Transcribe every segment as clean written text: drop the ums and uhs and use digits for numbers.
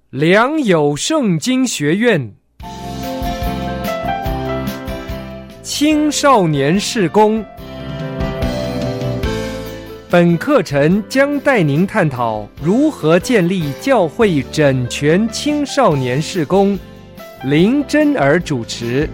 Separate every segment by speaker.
Speaker 1: 良友圣经学院青少年事工，本课程将带您探讨如何建立教会整全青少年事工。林真儿主持。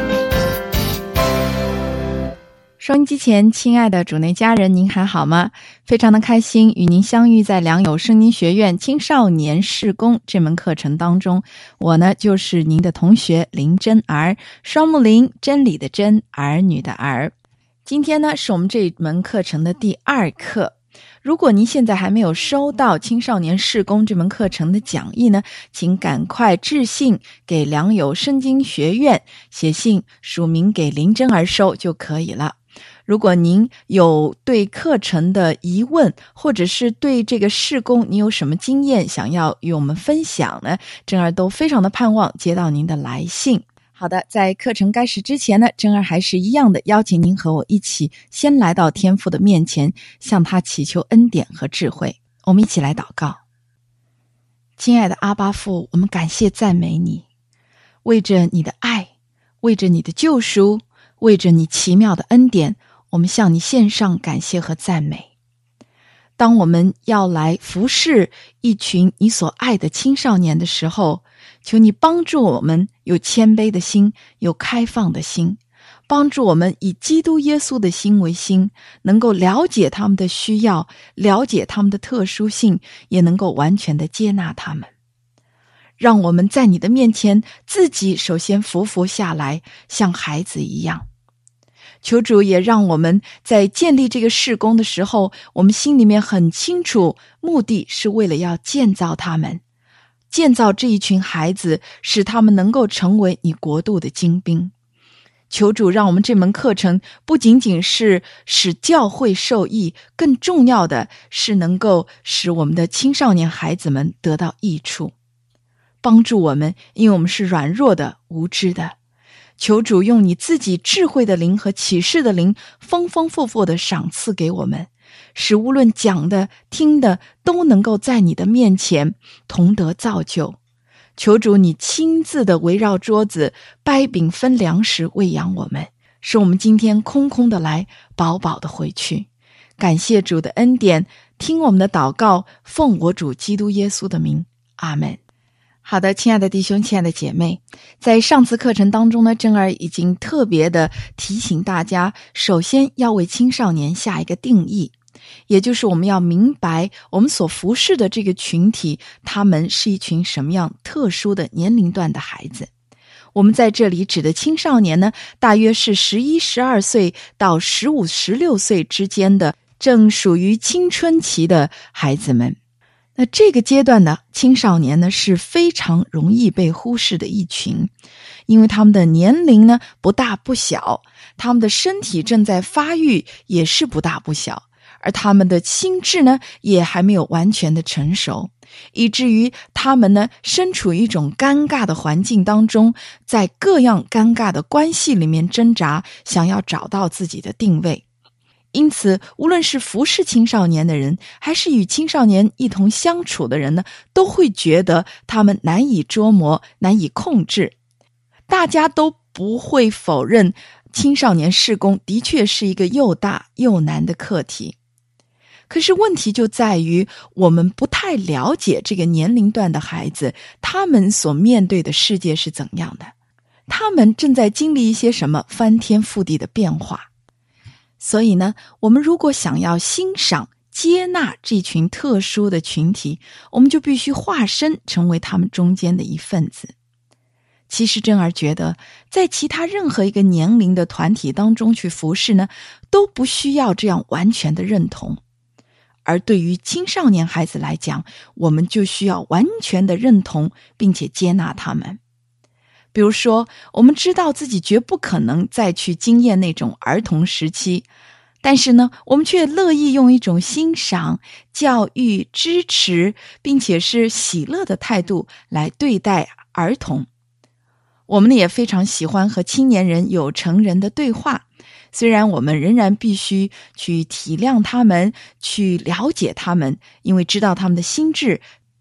Speaker 2: 收音机前亲爱的主内家人，您还好吗？非常的开心与您相遇在良友圣经学院青少年事工这门课程当中。我呢就是您的同学林真儿，双木林，真理的真，儿女的儿。今天呢是我们这门课程的第2课。如果您现在还没有收到青少年事工这门课程的讲义呢，请赶快致信给良友圣经学院，写信署名给林真儿收就可以了。如果您有对课程的疑问，或者是对这个事工你有什么经验想要与我们分享呢，真儿都非常的盼望接到您的来信。好的，在课程开始之前呢，真儿还是一样的邀请您和我一起先来到天父的面前，向他祈求恩典和智慧。我们一起来祷告。亲爱的阿爸父，我们感谢赞美你，为着你的爱，为着你的救赎，为着你奇妙的恩典，我们向你献上感谢和赞美。当我们要来服侍一群你所爱的青少年的时候，求你帮助我们有谦卑的心，有开放的心，帮助我们以基督耶稣的心为心，能够了解他们的需要，了解他们的特殊性，也能够完全的接纳他们。让我们在你的面前自己首先俯伏下来，像孩子一样。求主也让我们在建立这个事工的时候，我们心里面很清楚，目的是为了要建造他们，建造这一群孩子，使他们能够成为你国度的精兵。求主让我们这门课程不仅仅是使教会受益，更重要的是能够使我们的青少年孩子们得到益处。帮助我们，因为我们是软弱的、无知的。求主用你自己智慧的灵和启示的灵，丰丰富富的赏赐给我们，使无论讲的、听的，都能够在你的面前同得造就。求主你亲自的围绕桌子，掰饼分粮食喂养我们，使我们今天空空的来，饱饱的回去。感谢主的恩典，听我们的祷告，奉我主基督耶稣的名，阿们。好的，亲爱的弟兄，亲爱的姐妹，在上次课程当中呢，真儿已经特别的提醒大家，首先要为青少年下一个定义，也就是我们要明白我们所服侍的这个群体，他们是一群什么样特殊的年龄段的孩子。我们在这里指的青少年呢，大约是11、12岁到15、16岁之间的，正属于青春期的孩子们。那这个阶段的青少年呢，是非常容易被忽视的一群，因为他们的年龄呢不大不小，他们的身体正在发育，也是不大不小，而他们的心智呢也还没有完全的成熟，以至于他们呢身处一种尴尬的环境当中，在各样尴尬的关系里面挣扎，想要找到自己的定位。因此，无论是服侍青少年的人，还是与青少年一同相处的人呢，都会觉得他们难以捉摸，难以控制。大家都不会否认青少年事工的确是一个又大又难的课题。可是问题就在于，我们不太了解这个年龄段的孩子，他们所面对的世界是怎样的，他们正在经历一些什么翻天覆地的变化。所以呢，我们如果想要欣赏、接纳这群特殊的群体，我们就必须化身成为他们中间的一份子。其实真儿觉得，在其他任何一个年龄的团体当中去服侍呢，都不需要这样完全的认同。而对于青少年孩子来讲，我们就需要完全的认同，并且接纳他们。比如说，我们知道自己绝不可能再去经验那种儿童时期，但是呢，我们却乐意用一种欣赏、教育、支持，并且是喜乐的态度来对待儿童。我们也非常喜欢和青年人有成人的对话，虽然我们仍然必须去体谅他们，去了解他们，因为知道他们的心智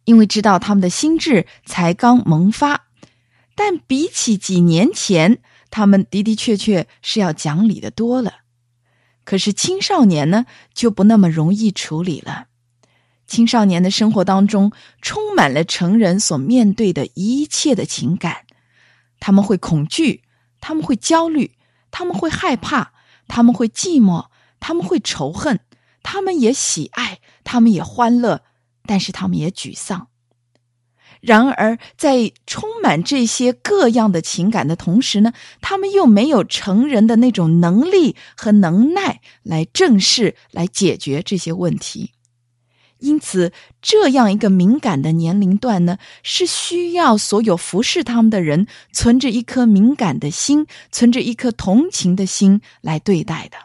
Speaker 2: 因为知道他们的心智才刚萌发，但比起几年前，他们的的确确是要讲理的多了。可是青少年呢，就不那么容易处理了。青少年的生活当中充满了成人所面对的一切的情感，他们会恐惧，他们会焦虑，他们会害怕，他们会寂寞，他们会仇恨，他们也喜爱，他们也欢乐，但是他们也沮丧。然而在充满这些各样的情感的同时呢，他们又没有成人的那种能力和能耐来正视来解决这些问题。因此这样一个敏感的年龄段呢，是需要所有服侍他们的人存着一颗敏感的心，存着一颗同情的心来对待的。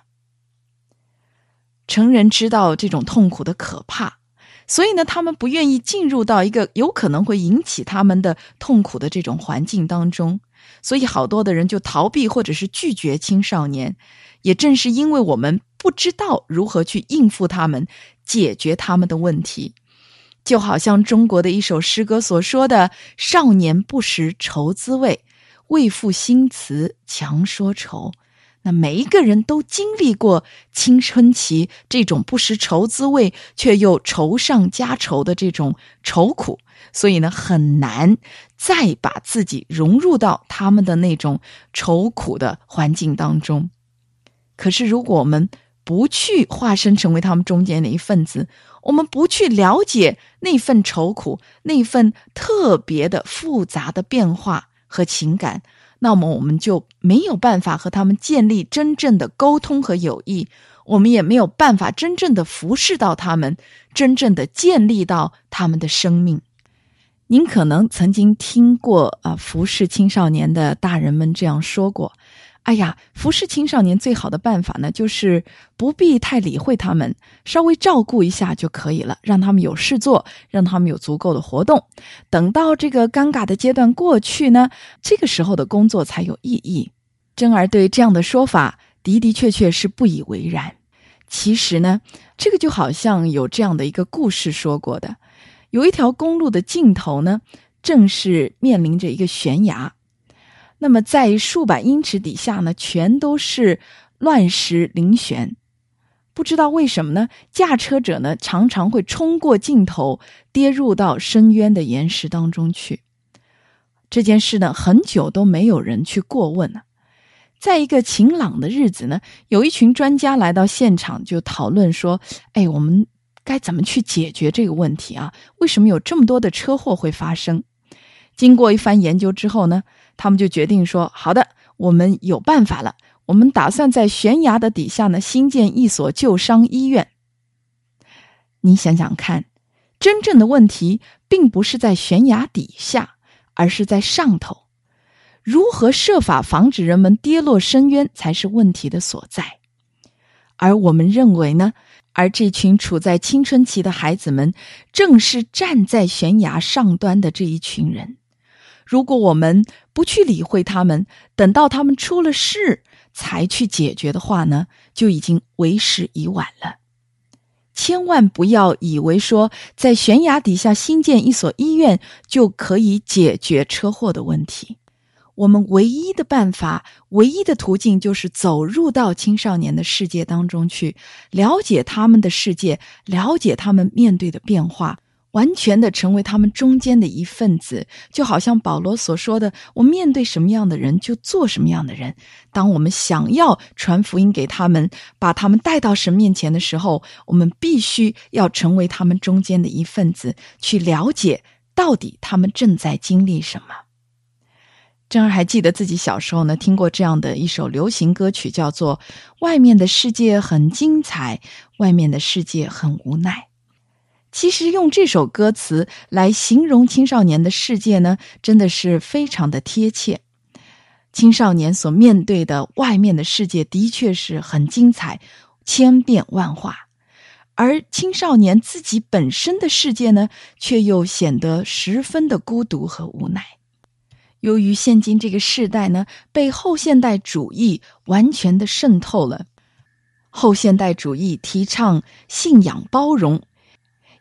Speaker 2: 成人知道这种痛苦的可怕，所以呢，他们不愿意进入到一个有可能会引起他们的痛苦的这种环境当中，所以好多的人就逃避或者是拒绝青少年。也正是因为我们不知道如何去应付他们，解决他们的问题，就好像中国的一首诗歌所说的，少年不识愁滋味，为赋新词强说愁。那每一个人都经历过青春期这种不识愁滋味却又愁上加愁的这种愁苦，所以呢，很难再把自己融入到他们的那种愁苦的环境当中。可是如果我们不去化身成为他们中间的一份子，我们不去了解那份愁苦，那份特别的复杂的变化和情感，那么我们就没有办法和他们建立真正的沟通和友谊，我们也没有办法真正的服侍到他们，真正的建立到他们的生命。您可能曾经听过服侍青少年的大人们这样说过，哎呀，服侍青少年最好的办法呢，就是不必太理会他们，稍微照顾一下就可以了，让他们有事做，让他们有足够的活动。等到这个尴尬的阶段过去呢，这个时候的工作才有意义。珍儿对这样的说法的的确确是不以为然。其实呢，这个就好像有这样的一个故事说过的，有一条公路的尽头呢，正是面临着一个悬崖。那么在数百英尺底下呢，全都是乱石嶙峋。不知道为什么呢，驾车者呢常常会冲过尽头，跌入到深渊的岩石当中去。这件事呢，很久都没有人去过问了。在一个晴朗的日子呢，有一群专家来到现场，就讨论说，我们该怎么去解决这个问题啊？为什么有这么多的车祸会发生？经过一番研究之后呢，他们就决定说，好的，我们有办法了，我们打算在悬崖的底下呢，新建一所救伤医院。你想想看，真正的问题并不是在悬崖底下，而是在上头。如何设法防止人们跌落深渊才是问题的所在。而我们认为呢，而这群处在青春期的孩子们，正是站在悬崖上端的这一群人。如果我们不去理会他们，等到他们出了事才去解决的话呢，就已经为时已晚了。千万不要以为说在悬崖底下新建一所医院就可以解决车祸的问题。我们唯一的办法，唯一的途径，就是走入到青少年的世界当中去，了解他们的世界，了解他们面对的变化，完全的成为他们中间的一份子。就好像保罗所说的，我面对什么样的人就做什么样的人。当我们想要传福音给他们，把他们带到神面前的时候，我们必须要成为他们中间的一份子，去了解到底他们正在经历什么。珍儿还记得自己小时候呢，听过这样的一首流行歌曲，叫做外面的世界很精彩，外面的世界很无奈。其实用这首歌词来形容青少年的世界呢，真的是非常的贴切。青少年所面对的外面的世界的确是很精彩，千变万化，而青少年自己本身的世界呢，却又显得十分的孤独和无奈。由于现今这个世代呢，被后现代主义完全的渗透了。后现代主义提倡信仰包容，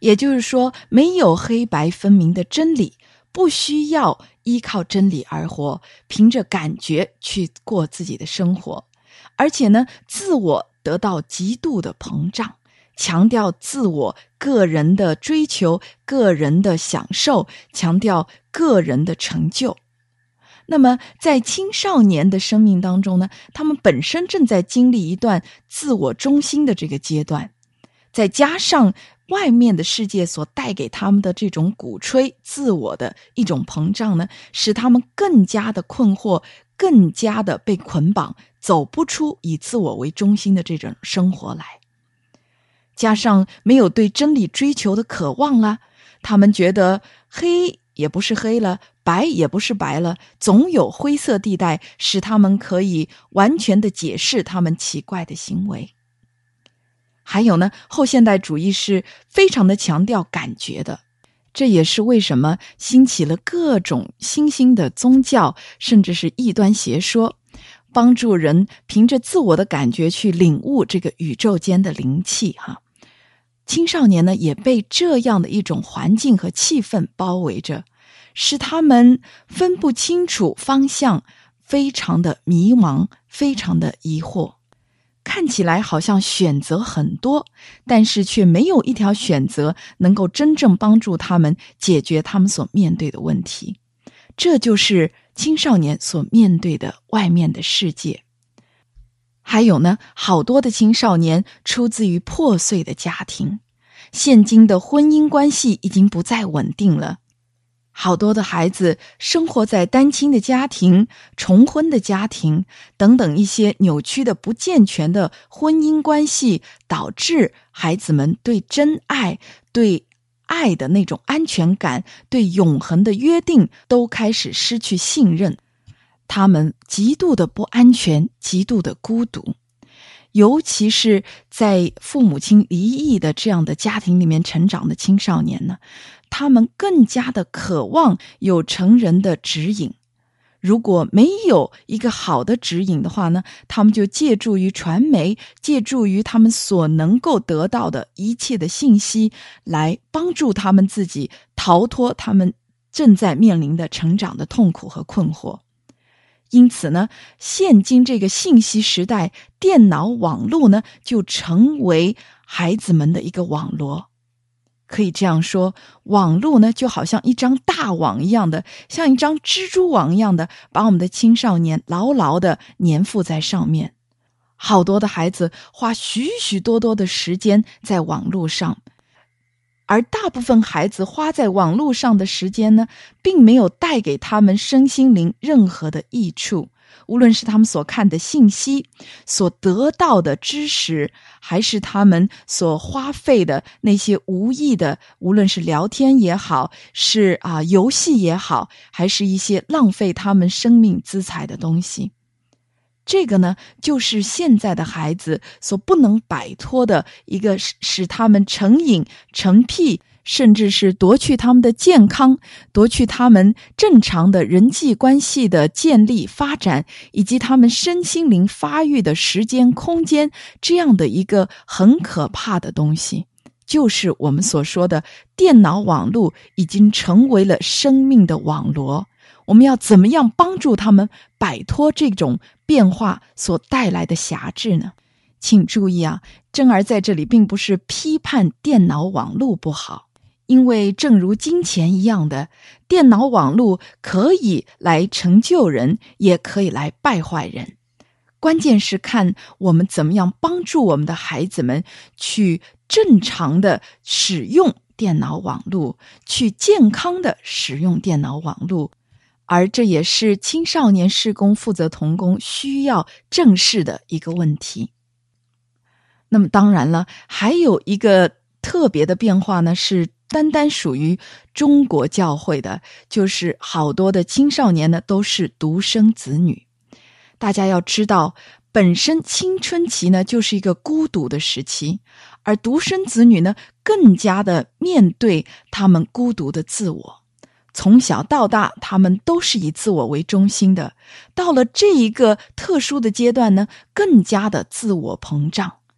Speaker 2: 也就是说，没有黑白分明的真理，不需要依靠真理而活，凭着感觉去过自己的生活。而且呢，自我得到极度的膨胀，强调自我个人的追求、个人的享受，强调个人的成就。那么在青少年的生命当中呢，他们本身正在经历一段自我中心的这个阶段，再加上外面的世界所带给他们的这种鼓吹自我的一种膨胀呢，使他们更加的困惑，更加的被捆绑，走不出以自我为中心的这种生活来。加上没有对真理追求的渴望了，他们觉得黑也不是黑了，白也不是白了，总有灰色地带，使他们可以完全的解释他们奇怪的行为。还有呢，后现代主义是非常的强调感觉的，这也是为什么兴起了各种新兴的宗教，甚至是异端邪说，帮助人凭着自我的感觉去领悟这个宇宙间的灵气哈。青少年呢，也被这样的一种环境和气氛包围着，使他们分不清楚方向，非常的迷茫，非常的疑惑。看起来好像选择很多，但是却没有一条选择能够真正帮助他们解决他们所面对的问题。这就是青少年所面对的外面的世界。还有呢，好多的青少年出自于破碎的家庭，现今的婚姻关系已经不再稳定了。好多的孩子生活在单亲的家庭、重婚的家庭等等一些扭曲的不健全的婚姻关系，导致孩子们对真爱、对爱的那种安全感、对永恒的约定都开始失去信任。他们极度的不安全，极度的孤独。尤其是在父母亲离异的这样的家庭里面成长的青少年呢，他们更加的渴望有成人的指引。如果没有一个好的指引的话呢，他们就借助于传媒，借助于他们所能够得到的一切的信息，来帮助他们自己逃脱他们正在面临的成长的痛苦和困惑。因此呢，现今这个信息时代，电脑网络呢，就成为孩子们的一个网罗。可以这样说，网络呢，就好像一张大网一样的，像一张蜘蛛网一样的，把我们的青少年牢牢的粘附在上面。好多的孩子花许许多多的时间在网络上，而大部分孩子花在网络上的时间呢，并没有带给他们身心灵任何的益处。无论是他们所看的信息，所得到的知识，还是他们所花费的那些无益的，无论是聊天也好，是游戏也好，还是一些浪费他们生命资财的东西。这个呢，就是现在的孩子所不能摆脱的一个使他们成瘾、成癖，甚至是夺去他们的健康，夺去他们正常的人际关系的建立发展，以及他们身心灵发育的时间空间，这样的一个很可怕的东西。就是我们所说的电脑网络已经成为了生命的网罗。我们要怎么样帮助他们摆脱这种变化所带来的辖制呢？请注意珍儿在这里并不是批判电脑网络不好，因为正如金钱一样的，电脑网络可以来成就人，也可以来败坏人。关键是看我们怎么样帮助我们的孩子们去正常的使用电脑网络，去健康的使用电脑网络。而这也是青少年事工负责同工需要正视的一个问题。那么当然了，还有一个特别的变化呢，是单单属于中国教会的，就是好多的青少年呢都是独生子女。大家要知道，本身青春期呢就是一个孤独的时期，而独生子女呢更加的面对他们孤独的自我。从小到大，他们都是以自我为中心的，到了这一个特殊的阶段呢，更加的自我膨胀。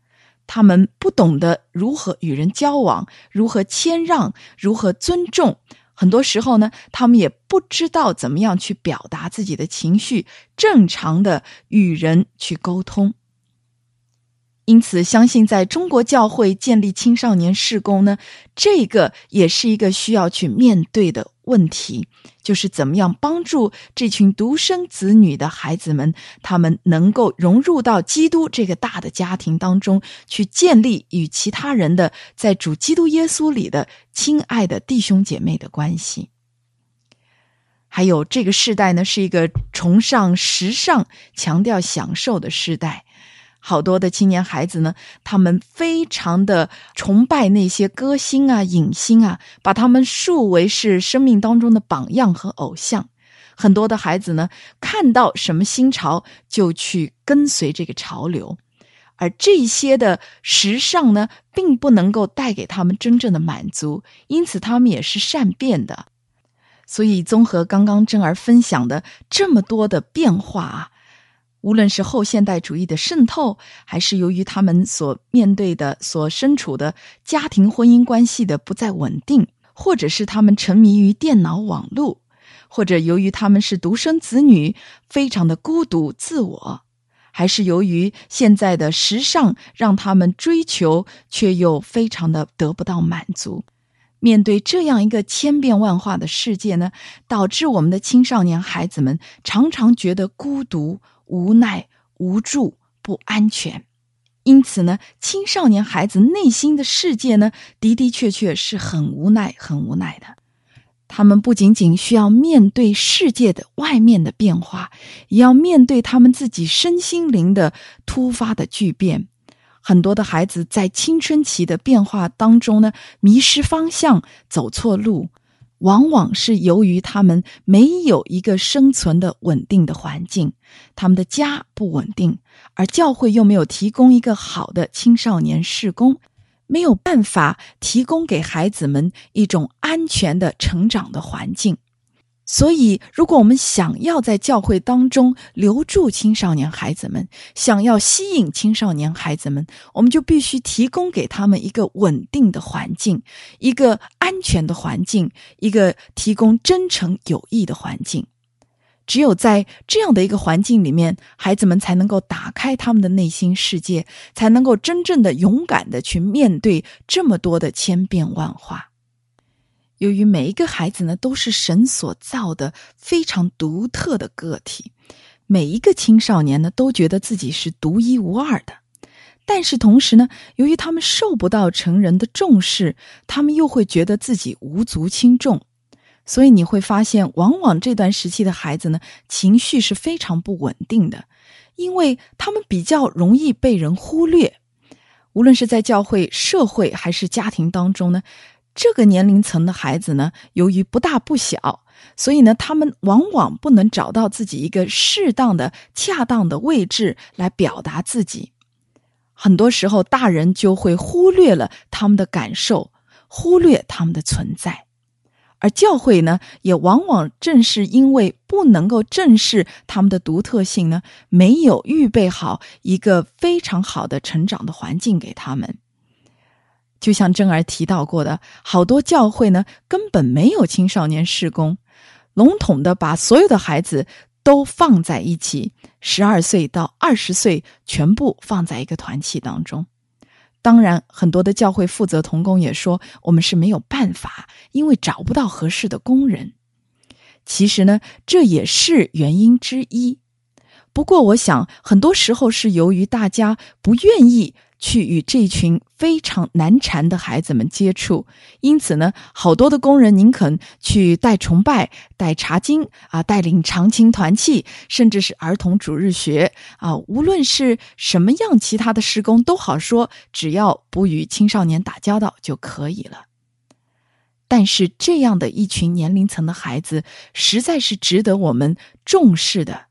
Speaker 2: 他们不懂得如何与人交往，如何谦让，如何尊重。很多时候呢，他们也不知道怎么样去表达自己的情绪，正常的与人去沟通。因此，相信在中国教会建立青少年事工呢，这个也是一个需要去面对的问题，就是怎么样帮助这群独生子女的孩子们，他们能够融入到基督这个大的家庭当中，去建立与其他人的在主基督耶稣里的亲爱的弟兄姐妹的关系。还有这个世代呢，是一个崇尚时尚、强调享受的世代。好多的青年孩子呢，他们非常的崇拜那些歌星啊、影星啊，把他们树为是生命当中的榜样和偶像。很多的孩子呢，看到什么新潮就去跟随这个潮流，而这些的时尚呢，并不能够带给他们真正的满足，因此他们也是善变的。所以综合刚刚珍儿分享的这么多的变化啊，无论是后现代主义的渗透，还是由于他们所面对的、所身处的家庭婚姻关系的不再稳定，或者是他们沉迷于电脑网络，或者由于他们是独生子女，非常的孤独自我，还是由于现在的时尚让他们追求却又非常的得不到满足。面对这样一个千变万化的世界呢，导致我们的青少年孩子们常常觉得孤独、无奈、无助、不安全。因此呢，青少年孩子内心的世界呢，的的确确是很无奈、很无奈的。他们不仅仅需要面对世界的外面的变化，也要面对他们自己身心灵的突发的巨变。很多的孩子在青春期的变化当中呢，迷失方向，走错路，往往是由于他们没有一个生存的稳定的环境，他们的家不稳定，而教会又没有提供一个好的青少年事工，没有办法提供给孩子们一种安全的成长的环境。所以如果我们想要在教会当中留住青少年孩子们，想要吸引青少年孩子们，我们就必须提供给他们一个稳定的环境，一个安全的环境，一个提供真诚有益的环境。只有在这样的一个环境里面，孩子们才能够打开他们的内心世界，才能够真正的勇敢的去面对这么多的千变万化。由于每一个孩子呢，都是神所造的非常独特的个体，每一个青少年呢，都觉得自己是独一无二的。但是同时呢，由于他们受不到成人的重视，他们又会觉得自己无足轻重。所以你会发现，往往这段时期的孩子呢，情绪是非常不稳定的，因为他们比较容易被人忽略。无论是在教会、社会还是家庭当中呢，这个年龄层的孩子呢，由于不大不小，所以呢，他们往往不能找到自己一个适当的、恰当的位置来表达自己。很多时候，大人就会忽略了他们的感受，忽略他们的存在。而教会呢，也往往正是因为不能够正视他们的独特性呢，没有预备好一个非常好的成长的环境给他们。就像珍儿提到过的，好多教会呢，根本没有青少年事工，笼统的把所有的孩子都放在一起，12岁到20岁全部放在一个团契当中。当然，很多的教会负责同工也说，我们是没有办法，因为找不到合适的工人。其实呢，这也是原因之一。不过我想，很多时候是由于大家不愿意去与这群非常难缠的孩子们接触，因此呢，好多的工人宁肯去带崇拜、带查经带领长青团契，甚至是儿童主日学无论是什么样其他的事工都好说，只要不与青少年打交道就可以了。但是这样的一群年龄层的孩子，实在是值得我们重视的。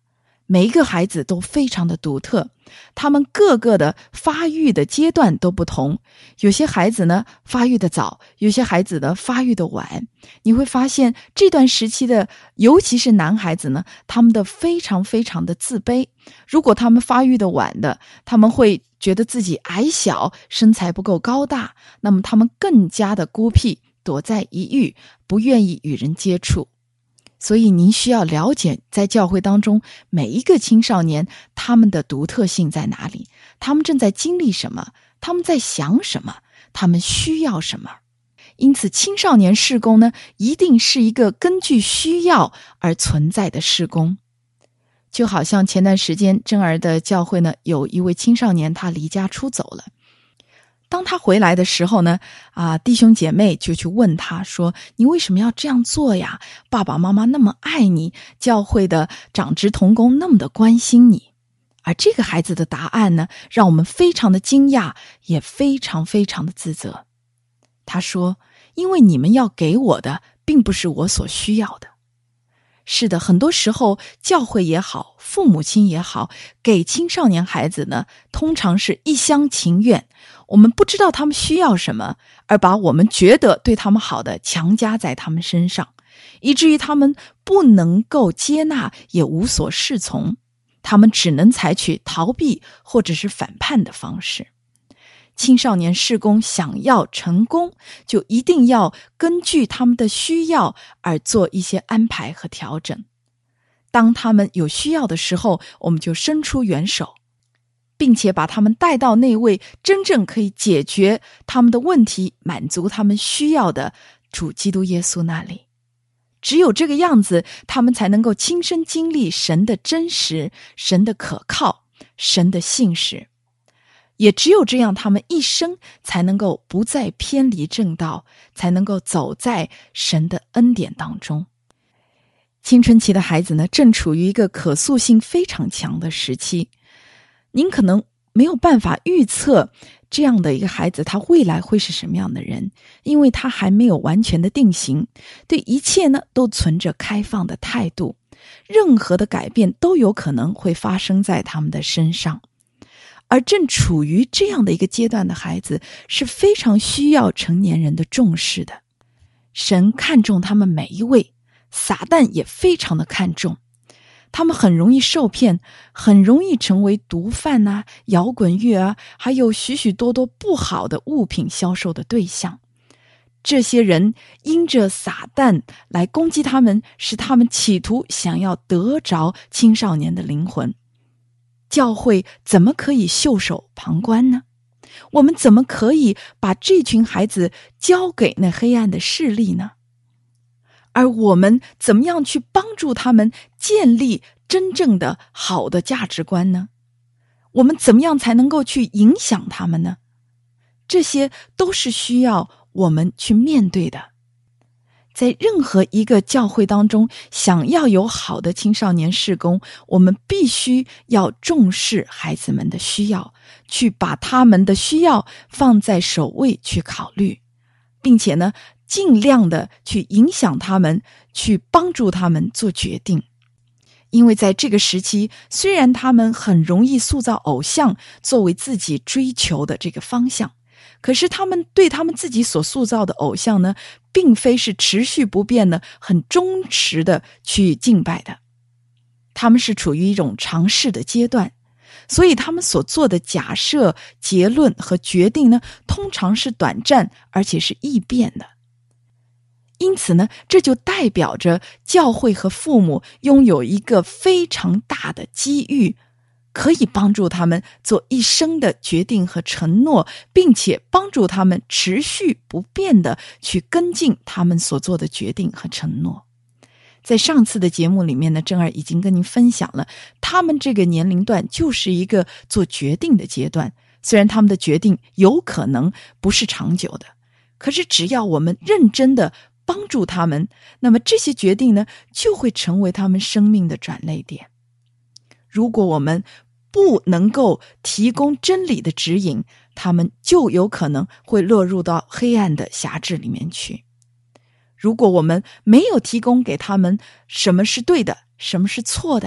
Speaker 2: 每一个孩子都非常的独特，他们各个的发育的阶段都不同。有些孩子呢发育的早，有些孩子呢发育的晚。你会发现这段时期的，尤其是男孩子呢，他们的非常非常的自卑。如果他们发育的晚的，他们会觉得自己矮小，身材不够高大，那么他们更加的孤僻，躲在一隅，不愿意与人接触。所以您需要了解在教会当中每一个青少年他们的独特性在哪里，他们正在经历什么，他们在想什么，他们需要什么。因此青少年事工呢，一定是一个根据需要而存在的事工。就好像前段时间真儿的教会呢，有一位青少年他离家出走了。当他回来的时候呢，弟兄姐妹就去问他说，你为什么要这样做呀？爸爸妈妈那么爱你，教会的长职同工那么的关心你。而这个孩子的答案呢，让我们非常的惊讶，也非常非常的自责。他说，因为你们要给我的并不是我所需要的。是的，很多时候教会也好，父母亲也好，给青少年孩子呢，通常是一厢情愿。我们不知道他们需要什么，而把我们觉得对他们好的强加在他们身上，以至于他们不能够接纳，也无所适从。他们只能采取逃避或者是反叛的方式。青少年事工想要成功，就一定要根据他们的需要而做一些安排和调整。当他们有需要的时候，我们就伸出援手，并且把他们带到那位真正可以解决他们的问题，满足他们需要的主基督耶稣那里。只有这个样子，他们才能够亲身经历神的真实，神的可靠，神的信实。也只有这样，他们一生才能够不再偏离正道，才能够走在神的恩典当中。青春期的孩子呢，正处于一个可塑性非常强的时期。您可能没有办法预测这样的一个孩子他未来会是什么样的人，因为他还没有完全的定型，对一切呢都存着开放的态度，任何的改变都有可能会发生在他们的身上。而正处于这样的一个阶段的孩子是非常需要成年人的重视的。神看重他们每一位，撒旦也非常的看重。他们很容易受骗，很容易成为毒贩啊、摇滚乐啊，还有许许多多不好的物品销售的对象。这些人因着撒旦来攻击他们，使他们企图想要得着青少年的灵魂。教会怎么可以袖手旁观呢？我们怎么可以把这群孩子交给那黑暗的势力呢？而我们怎么样去帮助他们建立真正的好的价值观呢？我们怎么样才能够去影响他们呢？这些都是需要我们去面对的。在任何一个教会当中，想要有好的青少年事工，我们必须要重视孩子们的需要，去把他们的需要放在首位去考虑，并且呢，尽量的去影响他们，去帮助他们做决定。因为在这个时期，虽然他们很容易塑造偶像作为自己追求的这个方向，可是他们对他们自己所塑造的偶像呢，并非是持续不变的、很忠实的去敬拜的。他们是处于一种尝试的阶段，所以他们所做的假设、结论和决定呢，通常是短暂而且是易变的。因此呢，这就代表着教会和父母拥有一个非常大的机遇，可以帮助他们做一生的决定和承诺，并且帮助他们持续不变的去跟进他们所做的决定和承诺。在上次的节目里面呢，珍儿已经跟您分享了，他们这个年龄段就是一个做决定的阶段。虽然他们的决定有可能不是长久的，可是只要我们认真的帮助他们，那么这些决定呢，就会成为他们生命的转捩点。如果我们不能够提供真理的指引，他们就有可能会落入到黑暗的辖制里面去。如果我们没有提供给他们什么是对的，什么是错的，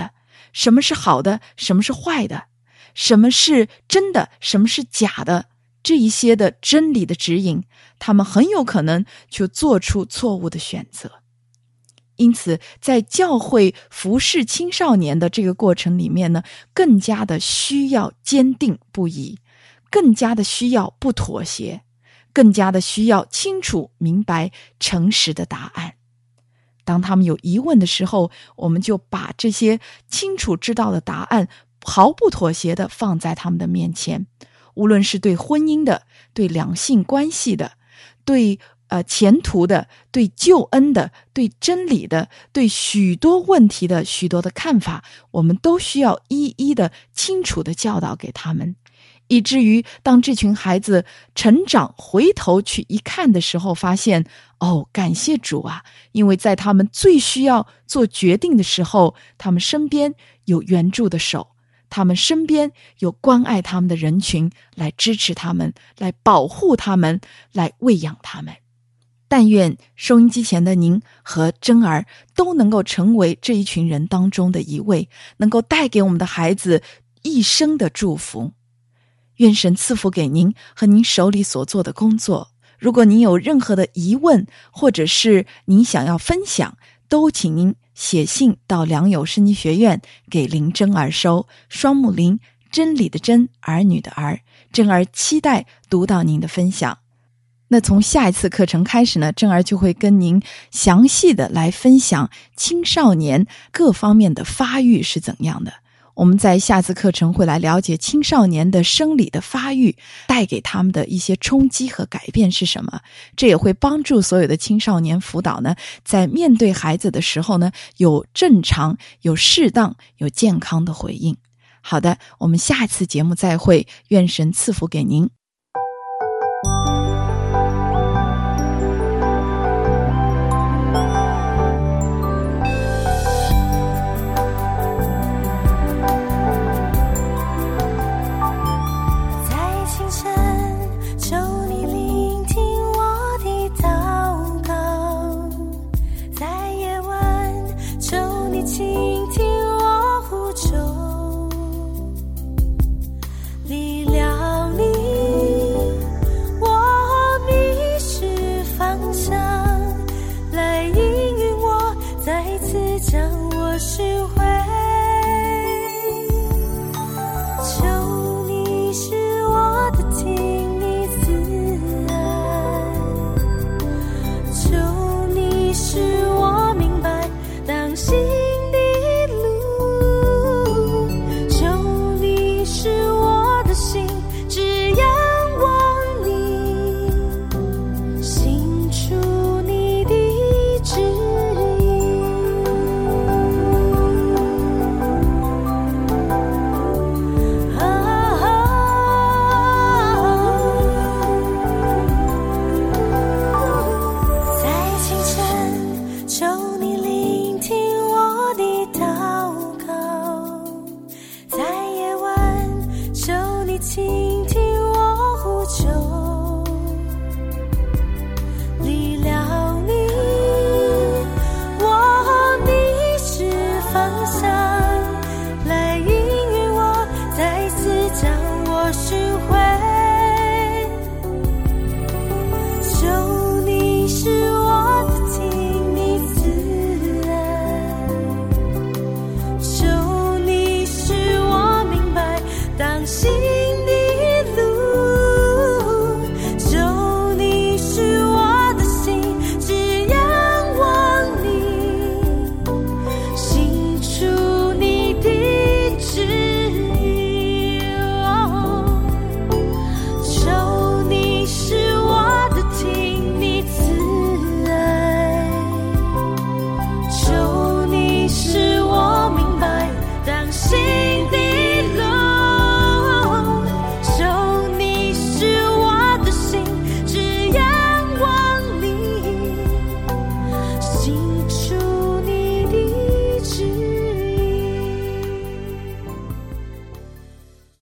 Speaker 2: 什么是好的，什么是坏的，什么是真的，什么是假的，这一些的真理的指引，他们很有可能就做出错误的选择。因此在教会服侍青少年的这个过程里面呢，更加的需要坚定不移，更加的需要不妥协，更加的需要清楚明白诚实的答案。当他们有疑问的时候，我们就把这些清楚知道的答案毫不妥协地放在他们的面前，无论是对婚姻的，对两性关系的，对前途的，对救恩的，对真理的，对许多问题的许多的看法，我们都需要一一的清楚的教导给他们，以至于当这群孩子成长回头去一看的时候，发现感谢主啊，因为在他们最需要做决定的时候，他们身边有援助的手，他们身边有关爱他们的人群来支持他们，来保护他们，来喂养他们。但愿收音机前的您和珍儿都能够成为这一群人当中的一位，能够带给我们的孩子一生的祝福。愿神赐福给您和您手里所做的工作。如果您有任何的疑问，或者是您想要分享，都请您写信到良友圣经学院给林珍儿收，双木林，真理的真，儿女的儿，珍儿期待读到您的分享。那从下一次课程开始呢，珍儿就会跟您详细的来分享青少年各方面的发育是怎样的。我们在下次课程会来了解青少年的生理的发育带给他们的一些冲击和改变是什么，这也会帮助所有的青少年辅导呢，在面对孩子的时候呢，有正常、有适当、有健康的回应。好的，我们下次节目再会，愿神赐福给您。